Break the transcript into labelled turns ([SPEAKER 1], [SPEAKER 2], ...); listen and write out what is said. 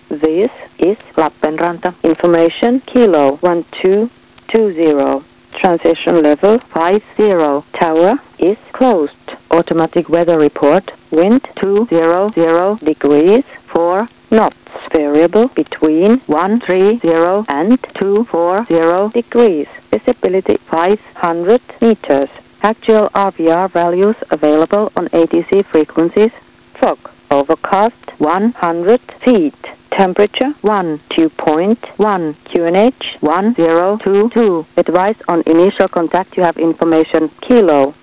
[SPEAKER 1] This is Lappeenranta. Information Kilo 1220. Transition level 50. Tower is closed. Automatic weather report. Wind 200 degrees 4 knots. Variable between 130 and 240 degrees. Visibility 500 meters. Actual RVR values available on ATC frequencies. Fog. Overcast 100 feet. Temperature 1.1. QNH 1022. Advice on initial contact. You have information Kilo